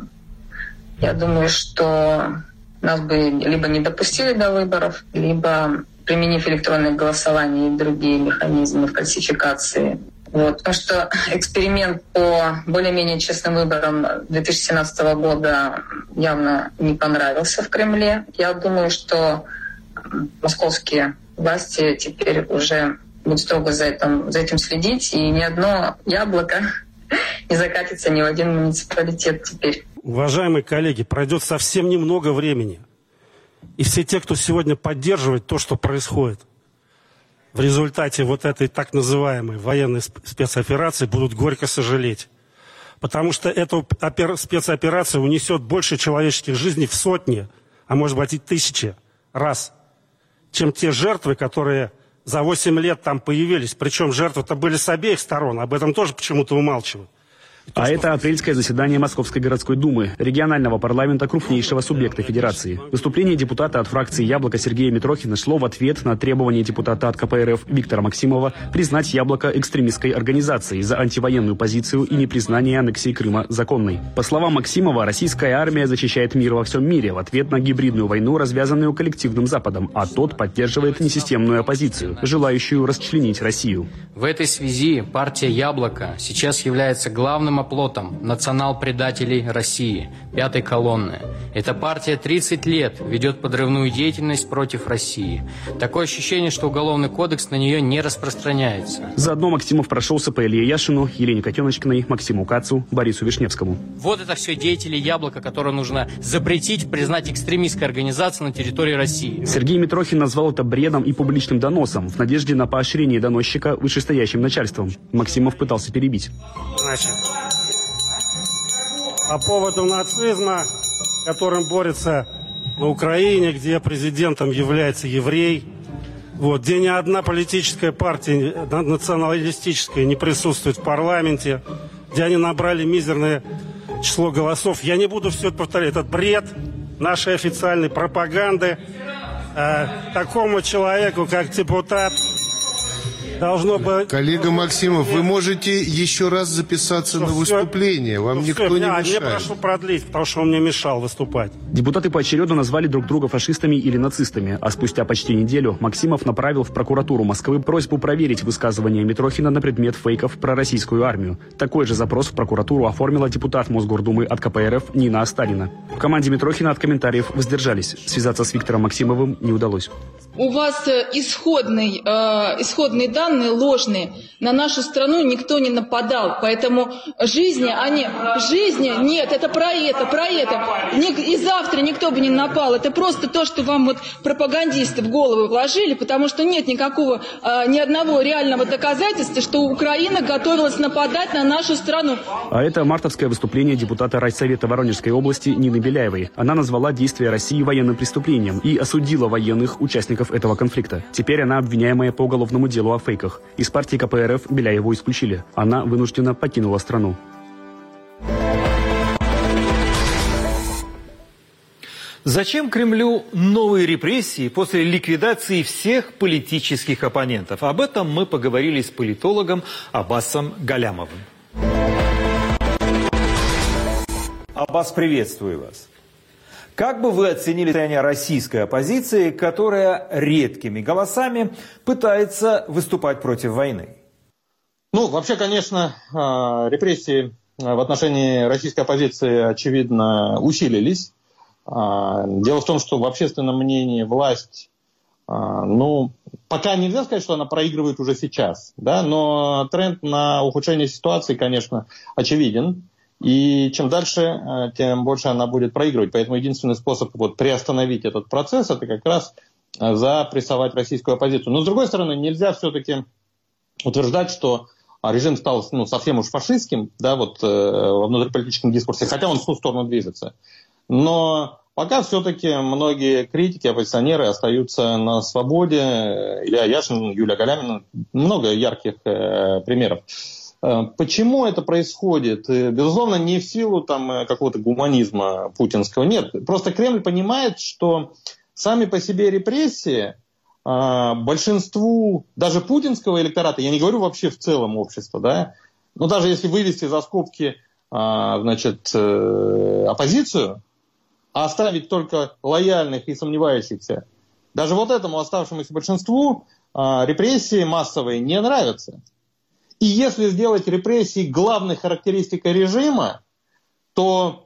я думаю, что нас бы либо не допустили до выборов, либо, применив электронное голосование и другие механизмы фальсификации. Потому что эксперимент по более-менее честным выборам 2017 года явно не понравился в Кремле. Я думаю, что московские власти теперь уже будут строго за этим следить, и ни одно яблоко не закатится ни в один муниципалитет теперь. Уважаемые коллеги, пройдет совсем немного времени, и все те, кто сегодня поддерживает то, что происходит в результате вот этой так называемой военной спецоперации, будут горько сожалеть. Потому что эта спецоперация унесет больше человеческих жизней в сотни, а может быть и тысячи раз, чем те жертвы, которые за 8 лет там появились. Причем жертвы-то были с обеих сторон, об этом тоже почему-то умалчивают. А это апрельское заседание Московской городской думы, регионального парламента крупнейшего субъекта федерации. Выступление депутата от фракции «Яблоко» Сергея Митрохина шло в ответ на требование депутата от КПРФ Виктора Максимова признать «Яблоко» экстремистской организацией за антивоенную позицию и непризнание аннексии Крыма законной. По словам Максимова, российская армия защищает мир во всем мире в ответ на гибридную войну, развязанную коллективным Западом, а тот поддерживает несистемную оппозицию, желающую расчленить Россию. В этой связи партия «Яблоко» сейчас является главным оплотом национал-предателей России, пятой колонны. Эта партия 30 лет ведет подрывную деятельность против России. Такое ощущение, что Уголовный кодекс на нее не распространяется. Заодно Максимов прошелся по Илье Яшину, Елене Котеночкиной, Максиму Кацу, Борису Вишневскому. Вот это все деятели «Яблока», которые нужно запретить, признать экстремистской организацией на территории России. Сергей Митрохин назвал это бредом и публичным доносом в надежде на поощрение доносчика вышестоящим начальством. Максимов пытался перебить. Значит, по поводу нацизма, которым борется на Украине, где президентом является еврей, где ни одна политическая партия националистическая не присутствует в парламенте, где они набрали мизерное число голосов. Я не буду все это повторять. Это бред нашей официальной пропаганды. Такому человеку, как депутат, должно быть... Коллега Максимов, вы можете еще раз записаться на выступление. Вам никто не мешает. Я прошу продлить, потому что он мне мешал выступать. Депутаты поочередно назвали друг друга фашистами или нацистами, а спустя почти неделю Максимов направил в прокуратуру Москвы просьбу проверить высказывания Митрохина на предмет фейков про российскую армию. Такой же запрос в прокуратуру оформила депутат Мосгордумы от КПРФ Нина Остарина. В команде Митрохина от комментариев воздержались. Связаться с Виктором Максимовым не удалось. У вас исходные данные ложные. На нашу страну никто не нападал, поэтому жизни нет, это про это. И завтра никто бы не напал. Это просто то, что вам пропагандисты в голову вложили, потому что нет ни одного реального доказательства, что Украина готовилась нападать на нашу страну. А это мартовское выступление депутата Райсовета Воронежской области Нины Беляевой. Она назвала действия России военным преступлением и осудила военных участников этого конфликта. Теперь она обвиняемая по уголовному делу о фейках. Из партии КПРФ Беляеву исключили. Она вынуждена покинула страну. Зачем Кремлю новые репрессии после ликвидации всех политических оппонентов? Об этом мы поговорили с политологом Аббасом Галямовым. Аббас, приветствую вас. Как бы вы оценили состояние российской оппозиции, которая редкими голосами пытается выступать против войны? Вообще, конечно, репрессии в отношении российской оппозиции, очевидно, усилились. Дело в том, что в общественном мнении власть, пока нельзя сказать, что она проигрывает уже сейчас, да, но тренд на ухудшение ситуации, конечно, очевиден. И чем дальше, тем больше она будет проигрывать. Поэтому единственный способ приостановить этот процесс – это как раз запрессовать российскую оппозицию. Но, с другой стороны, нельзя все-таки утверждать, что режим стал совсем уж фашистским, да, во внутриполитическом дискурсе, хотя он в ту сторону движется. Но пока все-таки многие критики, оппозиционеры остаются на свободе. Илья Яшин, Юлия Галямина, много ярких примеров. Почему это происходит? Безусловно, не в силу там какого-то гуманизма путинского. Нет, просто Кремль понимает, что сами по себе репрессии большинству даже путинского электората, я не говорю вообще в целом общества, да, но даже если вывести за скобки оппозицию, а оставить только лояльных и сомневающихся, даже вот этому оставшемуся большинству репрессии массовые не нравятся. И если сделать репрессии главной характеристикой режима, то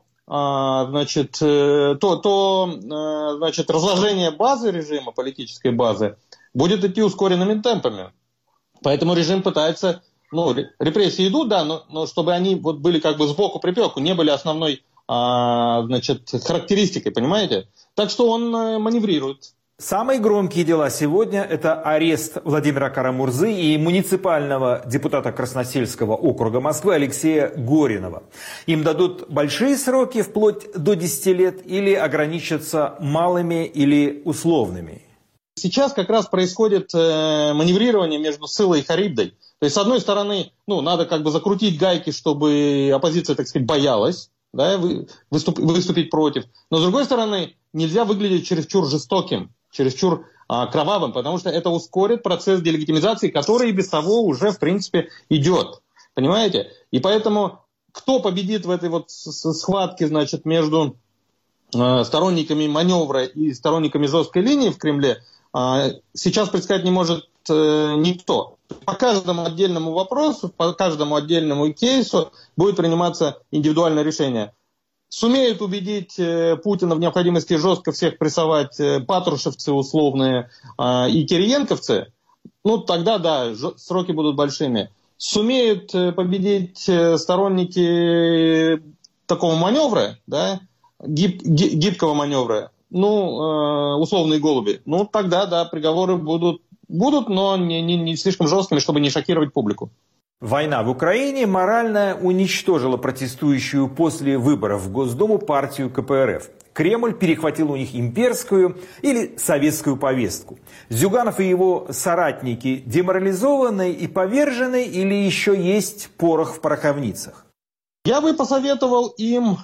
разложение базы режима, политической базы, будет идти ускоренными темпами. Поэтому режим пытается, репрессии идут, да, но чтобы они вот были как бы сбоку припеку, не были основной характеристикой, понимаете? Так что он маневрирует. Самые громкие дела сегодня – это арест Владимира Кара-Мурзы и муниципального депутата Красносельского округа Москвы Алексея Горинова. Им дадут большие сроки, вплоть до 10 лет, или ограничатся малыми или условными? Сейчас как раз происходит маневрирование между Сылой и Харибдой. То есть, с одной стороны, надо как бы закрутить гайки, чтобы оппозиция, так сказать, боялась, да, выступить против. Но, с другой стороны, нельзя выглядеть чересчур жестоким, чересчур кровавым, потому что это ускорит процесс делегитимизации, который и без того уже, в принципе, идет. Понимаете? И поэтому, кто победит в этой вот схватке, между сторонниками маневра и сторонниками жесткой линии в Кремле, сейчас предсказать не может никто. По каждому отдельному вопросу, по каждому отдельному кейсу будет приниматься индивидуальное решение. Сумеют убедить Путина в необходимости жестко всех прессовать патрушевцы условные и кириенковцы, тогда да, сроки будут большими. Сумеют победить сторонники такого маневра, да, гибкого маневра, условные голуби, тогда да, приговоры будут, но не слишком жесткими, чтобы не шокировать публику. Война в Украине морально уничтожила протестующую после выборов в Госдуму партию КПРФ. Кремль перехватил у них имперскую или советскую повестку. Зюганов и его соратники деморализованы и повержены, или еще есть порох в пороховницах? Я бы посоветовал им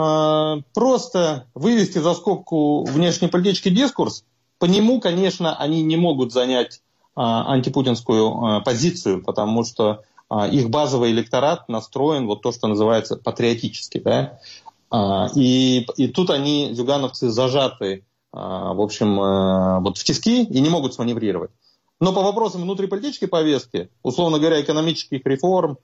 просто вывести за скобку внешнеполитический дискурс. По нему, конечно, они не могут занять антипутинскую позицию, потому что их базовый электорат настроен то, что называется патриотически. Да? И тут они, зюгановцы, зажаты в тиски и не могут сманеврировать. Но по вопросам внутриполитической повестки, условно говоря, экономических реформ,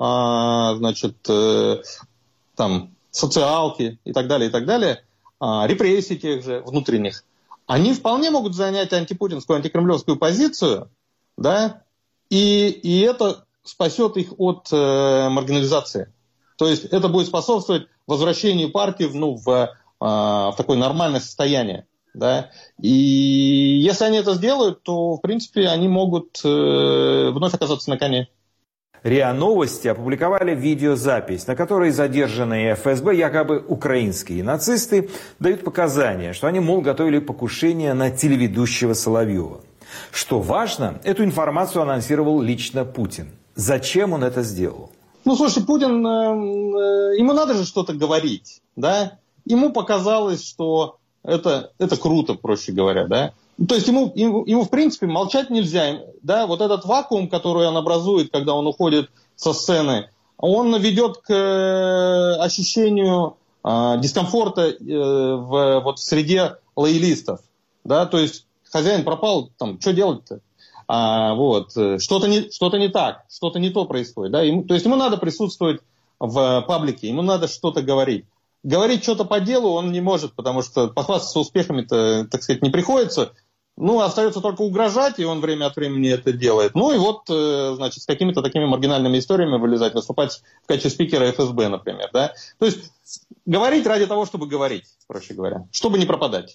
социалки и так далее, репрессий тех же внутренних, они вполне могут занять антипутинскую, антикремлевскую позицию, да, и это спасет их от маргинализации. То есть это будет способствовать возвращению партии в такое нормальное состояние. Да? И если они это сделают, то, в принципе, они могут вновь оказаться на коне. РИА Новости опубликовали видеозапись, на которой задержанные ФСБ, якобы украинские нацисты, дают показания, что они, готовили покушение на телеведущего Соловьева. Что важно, эту информацию анонсировал лично Путин. Зачем он это сделал? Слушай, Путин, ему надо же что-то говорить, да? Ему показалось, что это круто, проще говоря, да? То есть ему, в принципе, молчать нельзя. Да? Вот этот вакуум, который он образует, когда он уходит со сцены, он ведет к ощущению дискомфорта в среде лоялистов. Да? То есть хозяин пропал, что делать-то? Что-то не так, что-то не то происходит. Да? То есть ему надо присутствовать в паблике, ему надо что-то говорить. Говорить что-то по делу он не может, потому что похвастаться успехами-то, так сказать, не приходится. Остается только угрожать, и он время от времени это делает. С какими-то такими маргинальными историями вылезать, выступать в качестве спикера ФСБ, например. Да? То есть говорить ради того, чтобы говорить, проще говоря, чтобы не пропадать.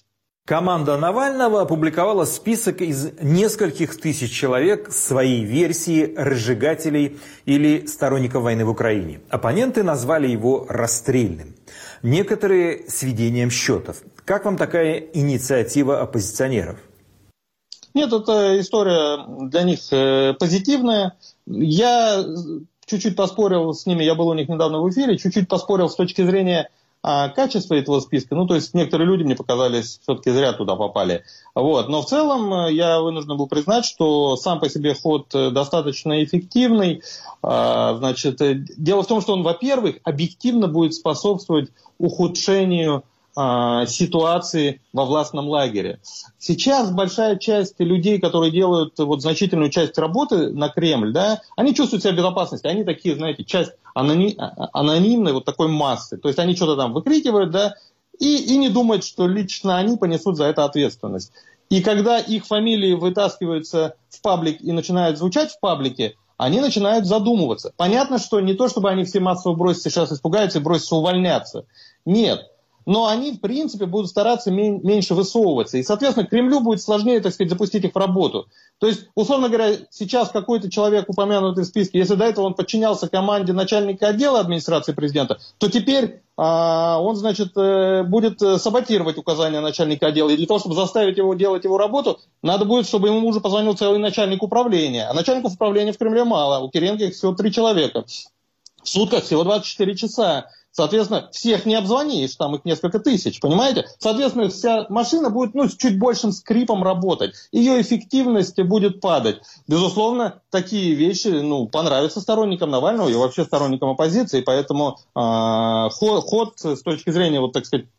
Команда Навального опубликовала список из нескольких тысяч человек своей версии разжигателей или сторонников войны в Украине. Оппоненты назвали его расстрельным. Некоторые сведением счетов. Как вам такая инициатива оппозиционеров? Нет, это история для них позитивная. Я чуть-чуть поспорил с ними, я был у них недавно в эфире, чуть-чуть поспорил с точки зрения качества этого списка. Ну, то есть некоторые люди мне показались, все-таки зря туда попали. Вот. Но в целом я вынужден был признать, что сам по себе ход достаточно эффективный. Значит, дело в том, что он, во-первых, объективно будет способствовать ухудшению ситуации во властном лагере. Сейчас большая часть людей, которые делают вот значительную часть работы на Кремль, да, они чувствуют себя в безопасности. Они такие, знаете, часть анонимной вот такой массы. То есть они что-то там выкрикивают, да, и не думают, что лично они понесут за это ответственность. И когда их фамилии вытаскиваются в паблик и начинают звучать в паблике, они начинают задумываться. Понятно, что не то, чтобы они все массово бросятся, сейчас испугаются и бросятся увольняться. Нет. Но они, в принципе, будут стараться меньше высовываться. И, соответственно, Кремлю будет сложнее, так сказать, запустить их в работу. То есть, условно говоря, сейчас какой-то человек, упомянутый в списке, если до этого он подчинялся команде начальника отдела администрации президента, то теперь он, значит, будет саботировать указания начальника отдела. И для того, чтобы заставить его делать его работу, надо будет, чтобы ему уже позвонил целый начальник управления. А начальников управления в Кремле мало. У Кириенко их всего 3 человека. В сутках всего 24 часа. Соответственно, всех не обзвонишь, там их несколько тысяч, понимаете? Соответственно, вся машина будет с чуть большим скрипом работать. Ее эффективность будет падать. Безусловно, такие вещи понравятся сторонникам Навального и вообще сторонникам оппозиции. Поэтому ход с точки зрения, вот, так сказать,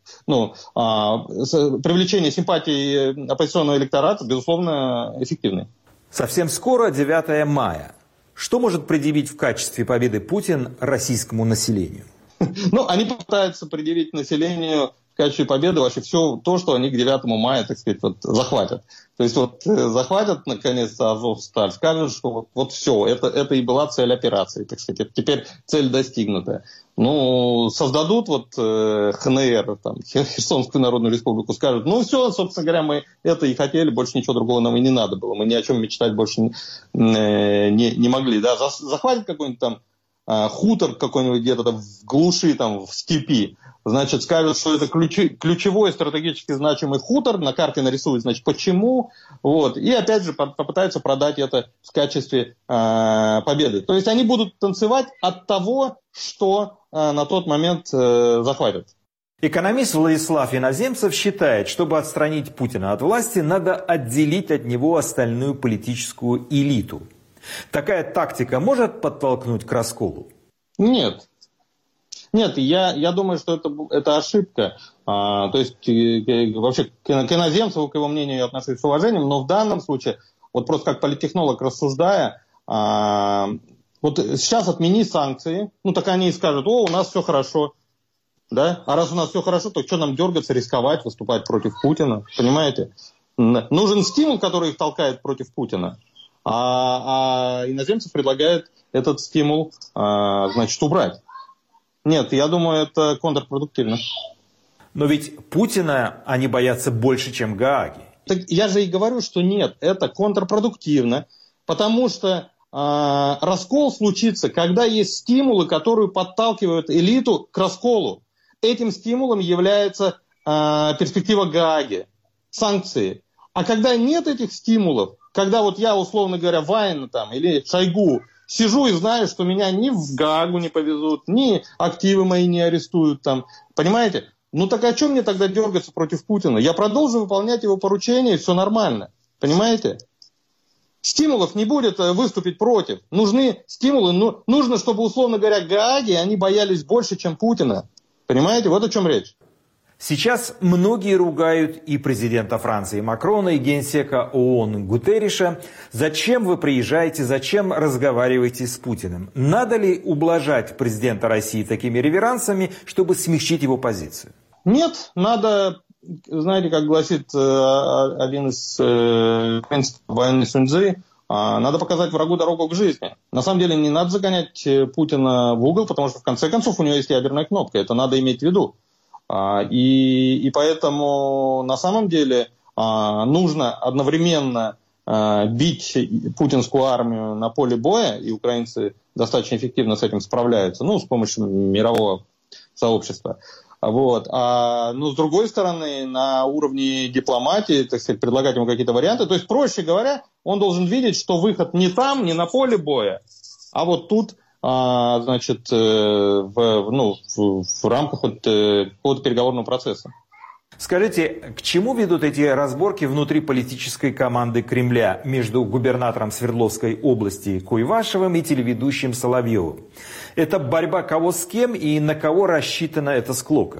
привлечения симпатии оппозиционного электората, безусловно, эффективный. Совсем скоро 9 мая. Что может предъявить в качестве победы Путин российскому населению? Они попытаются предъявить населению в качестве победы вообще все то, что они к 9 мая, так сказать, захватят. То есть захватят, наконец, Азовсталь, скажут, что вот все, это и была цель операции, так сказать. Теперь цель достигнута. Создадут ХНР, Херсонскую Народную Республику, скажут, все, собственно говоря, мы это и хотели, больше ничего другого нам и не надо было. Мы ни о чем мечтать больше не могли. Да? Захватят какой-нибудь там хутор какой-нибудь где-то в глуши, в степи, значит, скажут, что это ключевой стратегически значимый хутор, на карте нарисуют, значит, почему, и опять же попытаются продать это в качестве победы. То есть они будут танцевать от того, что на тот момент захватят. Экономист Владислав Иноземцев считает, чтобы отстранить Путина от власти, надо отделить от него остальную политическую элиту. Такая тактика может подтолкнуть к расколу? Нет, я думаю, что это ошибка. То есть вообще к Иноземцеву, к его мнению, я отношусь с уважением, но в данном случае, просто как политтехнолог рассуждая, сейчас отмени санкции, так они и скажут, у нас все хорошо. Да? А раз у нас все хорошо, то что нам дергаться, рисковать, выступать против Путина? Понимаете? Нужен стимул, который их толкает против Путина. А Иноземцев предлагает этот стимул, убрать. Нет, я думаю, это контрпродуктивно. Но ведь Путина они боятся больше, чем Гааги. Так я же и говорю, что нет, это контрпродуктивно, потому что раскол случится, когда есть стимулы, которые подталкивают элиту к расколу. Этим стимулом является перспектива Гааги, санкции. А когда нет этих стимулов, когда я, условно говоря, Вайн или Шойгу, сижу и знаю, что меня ни в Гаагу не повезут, ни активы мои не арестуют, понимаете? Так о чем мне тогда дергаться против Путина? Я продолжу выполнять его поручения, и все нормально. Понимаете? Стимулов не будет выступить против. Нужны стимулы. Нужно, чтобы, условно говоря, Гааги, они боялись больше, чем Путина. Понимаете? Вот о чем речь. Сейчас многие ругают и президента Франции Макрона, и генсека ООН Гутерриша. Зачем вы приезжаете, зачем разговариваете с Путиным? Надо ли ублажать президента России такими реверансами, чтобы смягчить его позицию? Нет, надо, знаете, как гласит один из принципов войны Сунь Цзы, надо показать врагу дорогу к жизни. На самом деле не надо загонять Путина в угол, потому что в конце концов у него есть ядерная кнопка. Это надо иметь в виду. И поэтому на самом деле нужно одновременно бить путинскую армию на поле боя, и украинцы достаточно эффективно с этим справляются, с помощью мирового сообщества. Вот. Но с другой стороны, на уровне дипломатии, так сказать, предлагать ему какие-то варианты. То есть, проще говоря, он должен видеть, что выход не там, не на поле боя, а вот тут, значит, в рамках какого-то переговорного процесса. Скажите, к чему ведут эти разборки внутри политической команды Кремля между губернатором Свердловской области Куйвашевым и телеведущим Соловьевым? Это борьба кого с кем и на кого рассчитана эта склока?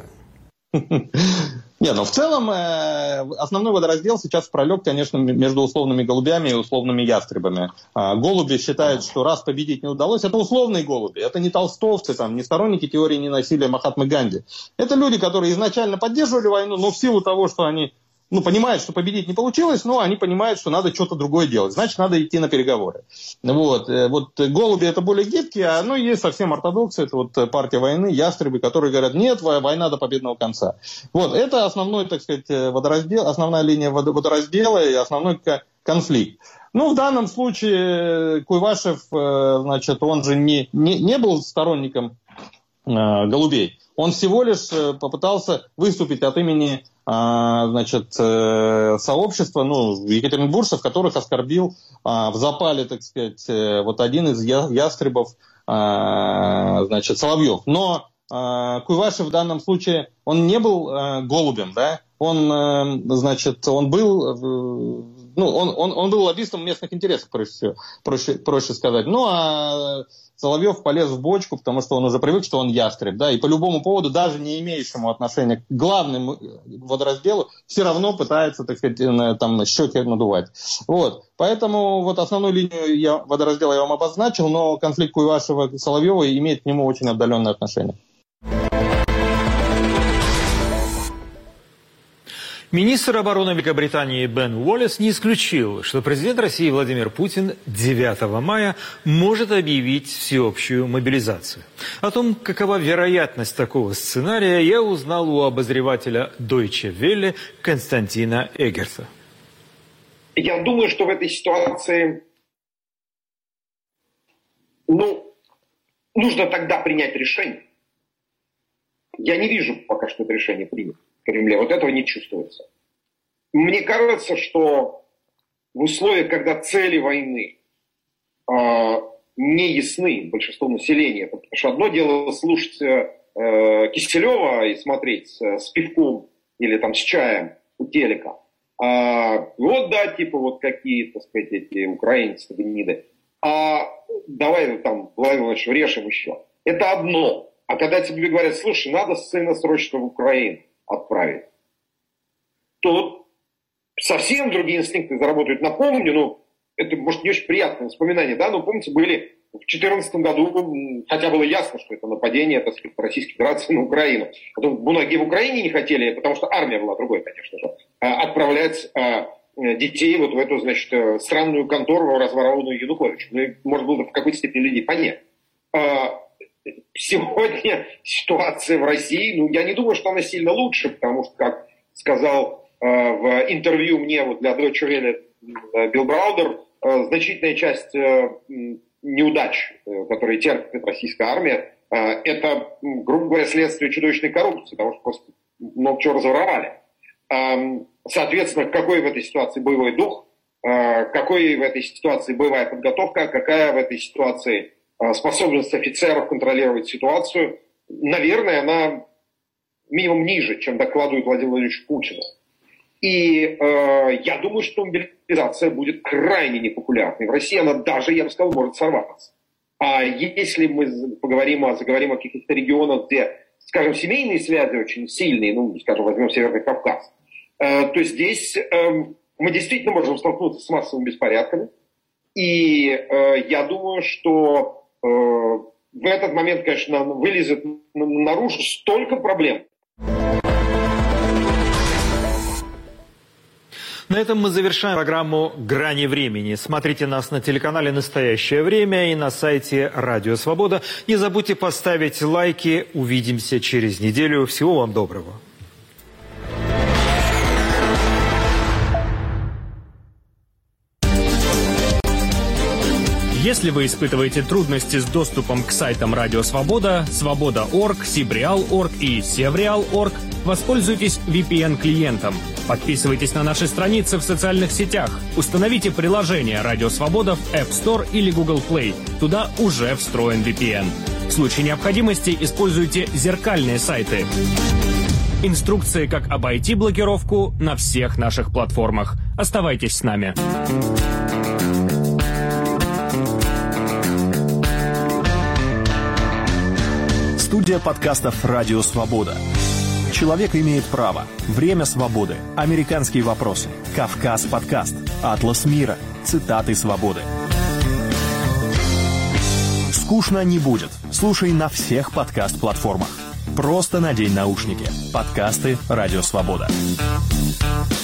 В целом основной водораздел сейчас пролег, конечно, между условными голубями и условными ястребами. Голуби считают, что раз победить не удалось, это условные голуби, это не толстовцы, не сторонники теории ненасилия Махатмы Ганди. Это люди, которые изначально поддерживали войну, но в силу того, что они понимают, что победить не получилось, но они понимают, что надо что-то другое делать. Значит, надо идти на переговоры. Вот голуби это более гибкие, а есть совсем ортодоксы, это партия войны, ястребы, которые говорят, нет, война до победного конца. Это основной, так сказать, водораздел, основная линия водораздела и основной конфликт. В данном случае Куйвашев, значит, он же не был сторонником голубей. Он всего лишь попытался выступить от имени сообщества, екатеринбуржцев, которых оскорбил в запале, так сказать, один из ястребов, Соловьев. Но Куйвашев в данном случае, он не был голубем, да? Он был лоббистом местных интересов, проще сказать. Соловьев полез в бочку, потому что он уже привык, что он ястреб, да, и по любому поводу, даже не имеющему отношения к главному водоразделу, все равно пытается, так сказать, щеки надувать. Поэтому основную линию водораздела я вам обозначил, но конфликт Куйвашева и Соловьева имеет к нему очень отдаленное отношение. Министр обороны Великобритании Бен Уоллес не исключил, что президент России Владимир Путин 9 мая может объявить всеобщую мобилизацию. О том, какова вероятность такого сценария, я узнал у обозревателя Deutsche Welle Константина Эггерта. Я думаю, что в этой ситуации нужно тогда принять решение. Я не вижу пока что это решение принято. Кремле. Этого не чувствуется. Мне кажется, что в условиях, когда цели войны не ясны большинству населения, потому что одно дело слушать Киселева и смотреть с пивком или с чаем у телека, какие, так сказать, эти украинцы, гниды, давай Владимир Владимирович, врежем еще. Это одно. А когда тебе говорят, слушай, надо сына срочно в Украину отправить, то совсем другие инстинкты заработают. Напомню, это, может, не очень приятное воспоминание, да, но, помните, были в 2014 году, хотя было ясно, что это нападение, так сказать, Российской Федерации на Украину. Потом многие в Украине не хотели, потому что армия была другой, конечно же, отправлять детей в эту, значит, странную контору, разворованную Януковичем. Можно было в какой-то степени людей понять. Сегодня ситуация в России, я не думаю, что она сильно лучше, потому что, как сказал в интервью мне для Deutsche Welle Билл Браудер, значительная часть неудач, которые терпит российская армия, это, грубо говоря, следствие чудовищной коррупции, потому что просто много чего разворовали. Соответственно, какой в этой ситуации боевой дух, какой в этой ситуации боевая подготовка, какая в этой ситуации способность офицеров контролировать ситуацию, наверное, она минимум ниже, чем докладывает Владимир Владимирович Путин. И я думаю, что мобилизация будет крайне непопулярной. В России она даже, я бы сказал, может сорваться. А если мы заговорим о каких-то регионах, где, скажем, семейные связи очень сильные, скажем, возьмем Северный Кавказ, то здесь мы действительно можем столкнуться с массовыми беспорядками. И я думаю, что в этот момент, конечно, вылезет наружу столько проблем. На этом мы завершаем программу «Грани времени». Смотрите нас на телеканале «Настоящее время» и на сайте «Радио Свобода». Не забудьте поставить лайки. Увидимся через неделю. Всего вам доброго. Если вы испытываете трудности с доступом к сайтам Радио Свобода, Свобода.орг, Сибреал.орг и Севреал.орг, воспользуйтесь VPN-клиентом. Подписывайтесь на наши страницы в социальных сетях. Установите приложение Радио Свобода в App Store или Google Play. Туда уже встроен VPN. В случае необходимости используйте зеркальные сайты. Инструкции, как обойти блокировку, на всех наших платформах. Оставайтесь с нами. Студия подкастов «Радио Свобода». «Человек имеет право», «Время свободы», «Американские вопросы», «Кавказ подкаст», «Атлас мира», «Цитаты свободы». Скучно не будет. Слушай на всех подкаст-платформах. Просто надень наушники. Подкасты «Радио Свобода».